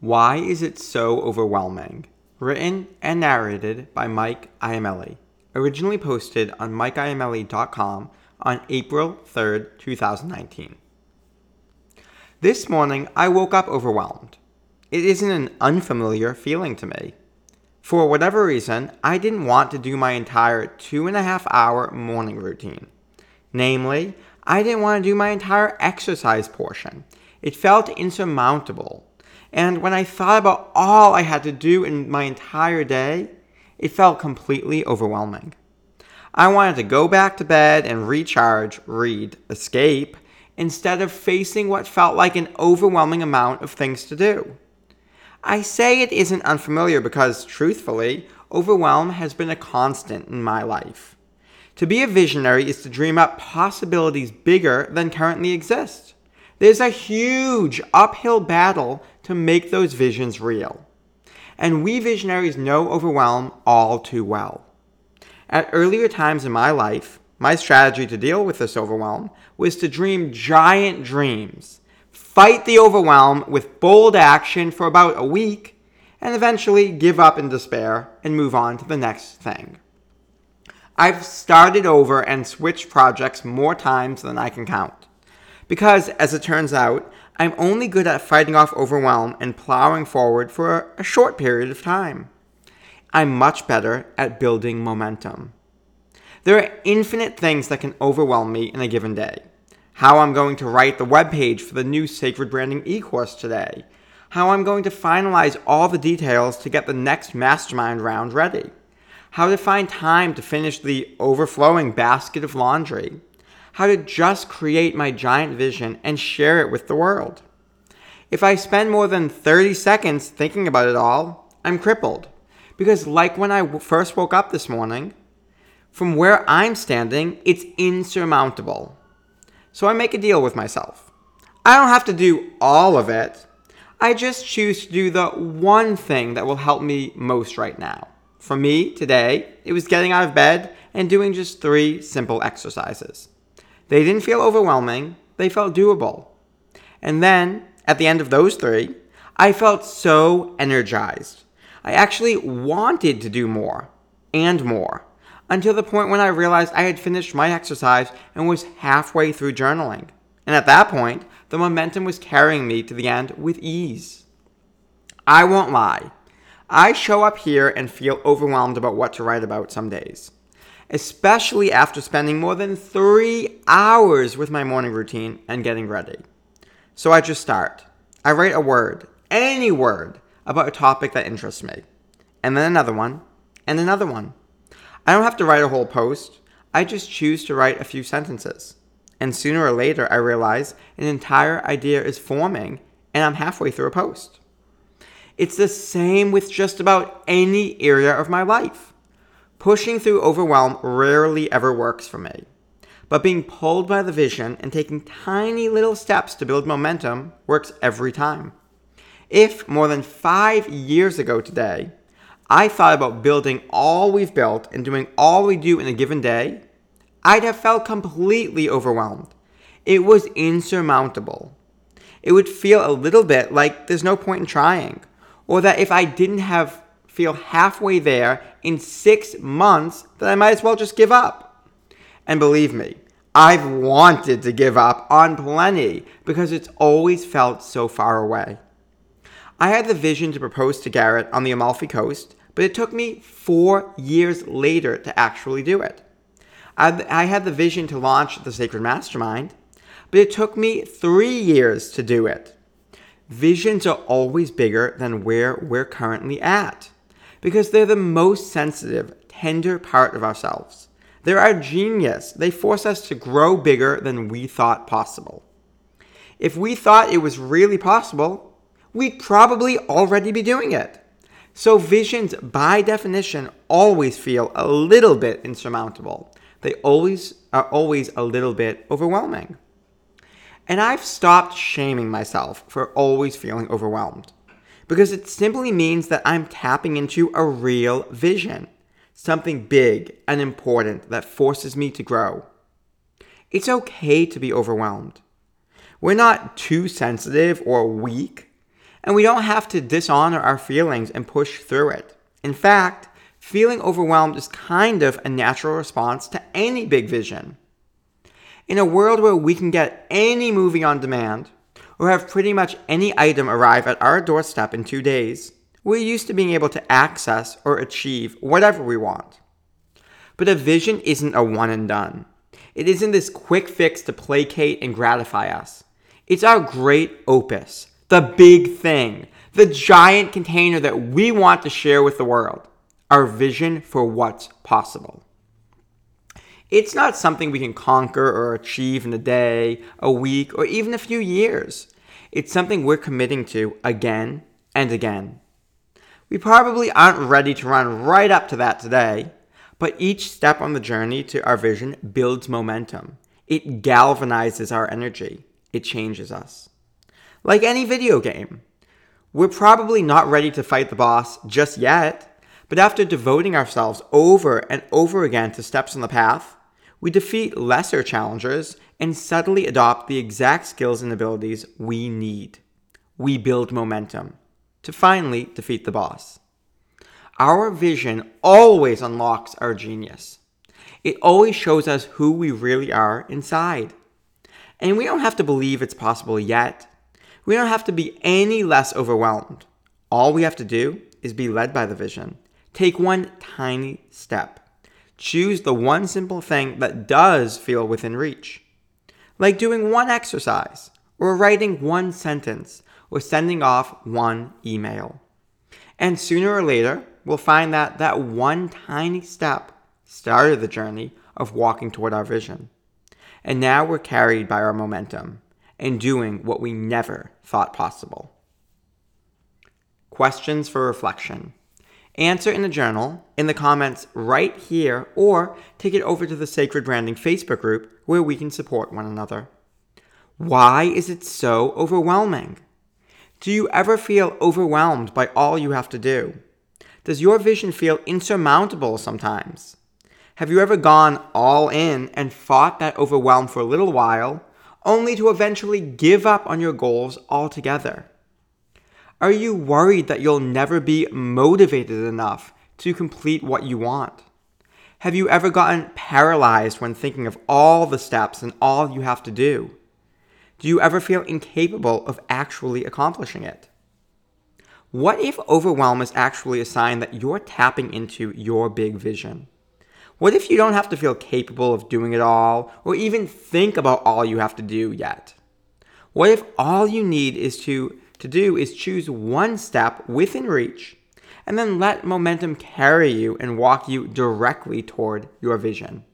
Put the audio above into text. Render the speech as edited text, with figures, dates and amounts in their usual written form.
Why is it so overwhelming? Written and narrated by Mike Iamelli. Originally posted on mikeiamelli.com on April 3rd, 2019. This morning, I woke up overwhelmed. It isn't an unfamiliar feeling to me. For whatever reason, I didn't want to do my entire 2.5-hour morning routine. Namely, I didn't want to do my entire exercise portion. It felt insurmountable. And when I thought about all I had to do in my entire day, it felt completely overwhelming. I wanted to go back to bed and recharge, read, escape, instead of facing what felt like an overwhelming amount of things to do. I say it isn't unfamiliar because, truthfully, overwhelm has been a constant in my life. To be a visionary is to dream up possibilities bigger than currently exist. There's a huge uphill battle to make those visions real. And we visionaries know overwhelm all too well. At earlier times in my life, my strategy to deal with this overwhelm was to dream giant dreams, fight the overwhelm with bold action for about a week, and eventually give up in despair and move on to the next thing. I've started over and switched projects more times than I can count. Because, as it turns out, I'm only good at fighting off overwhelm and plowing forward for a short period of time. I'm much better at building momentum. There are infinite things that can overwhelm me in a given day. How I'm going to write the webpage for the new Sacred Branding e-course today. How I'm going to finalize all the details to get the next mastermind round ready. How to find time to finish the overflowing basket of laundry. How to just create my giant vision and share it with the world. If I spend more than 30 seconds thinking about it all, I'm crippled. Because like when I first woke up this morning, from where I'm standing, it's insurmountable. So I make a deal with myself. I don't have to do all of it. I just choose to do the one thing that will help me most right now. For me, today, it was getting out of bed and doing just 3 simple exercises. They didn't feel overwhelming, they felt doable. And then, at the end of those 3, I felt so energized. I actually wanted to do more, and more, until the point when I realized I had finished my exercise and was halfway through journaling. And at that point, the momentum was carrying me to the end with ease. I won't lie. I show up here and feel overwhelmed about what to write about some days, especially after spending more than 3 hours with my morning routine and getting ready. So I just start. I write a word, any word, about a topic that interests me, and then another one, and another one. I don't have to write a whole post. I just choose to write a few sentences. And sooner or later, I realize an entire idea is forming, and I'm halfway through a post. It's the same with just about any area of my life. Pushing through overwhelm rarely ever works for me. But being pulled by the vision and taking tiny little steps to build momentum works every time. If more than 5 years ago today, I thought about building all we've built and doing all we do in a given day, I'd have felt completely overwhelmed. It was insurmountable. It would feel a little bit like there's no point in trying, or that if I didn't feel halfway there in 6 months, then I might as well just give up. And believe me, I've wanted to give up on plenty because it's always felt so far away. I had the vision to propose to Garrett on the Amalfi Coast, but it took me 4 years later to actually do it. I had the vision to launch the Sacred Mastermind, but it took me 3 years to do it. Visions are always bigger than where we're currently at, because they're the most sensitive, tender part of ourselves. They're our genius. They force us to grow bigger than we thought possible. If we thought it was really possible, we'd probably already be doing it. So visions, by definition, always feel a little bit insurmountable. They are always a little bit overwhelming. And I've stopped shaming myself for always feeling overwhelmed, because it simply means that I'm tapping into a real vision, something big and important that forces me to grow. It's okay to be overwhelmed. We're not too sensitive or weak. And we don't have to dishonor our feelings and push through it. In fact, feeling overwhelmed is kind of a natural response to any big vision. In a world where we can get any movie on demand, or have pretty much any item arrive at our doorstep in 2 days, we're used to being able to access or achieve whatever we want. But a vision isn't a one and done. It isn't this quick fix to placate and gratify us. It's our great opus, the big thing, the giant container that we want to share with the world, our vision for what's possible. It's not something we can conquer or achieve in a day, a week, or even a few years. It's something we're committing to again and again. We probably aren't ready to run right up to that today, but each step on the journey to our vision builds momentum. It galvanizes our energy. It changes us. Like any video game, we're probably not ready to fight the boss just yet, but after devoting ourselves over and over again to steps on the path, we defeat lesser challengers and subtly adopt the exact skills and abilities we need. We build momentum to finally defeat the boss. Our vision always unlocks our genius. It always shows us who we really are inside. And we don't have to believe it's possible yet. We don't have to be any less overwhelmed. All we have to do is be led by the vision. Take one tiny step. Choose the one simple thing that does feel within reach. Like doing one exercise, or writing one sentence, or sending off one email. And sooner or later, we'll find that that one tiny step started the journey of walking toward our vision. And now we're carried by our momentum and doing what we never thought possible. Questions for reflection. Answer in a journal, in the comments right here, or take it over to the Sacred Branding Facebook group where we can support one another. Why is it so overwhelming? Do you ever feel overwhelmed by all you have to do? Does your vision feel insurmountable sometimes? Have you ever gone all in and fought that overwhelm for a little while, only to eventually give up on your goals altogether? Are you worried that you'll never be motivated enough to complete what you want? Have you ever gotten paralyzed when thinking of all the steps and all you have to do? Do you ever feel incapable of actually accomplishing it? What if overwhelm is actually a sign that you're tapping into your big vision? What if you don't have to feel capable of doing it all, or even think about all you have to do yet? What if all you need is to do is choose one step within reach, and then let momentum carry you and walk you directly toward your vision?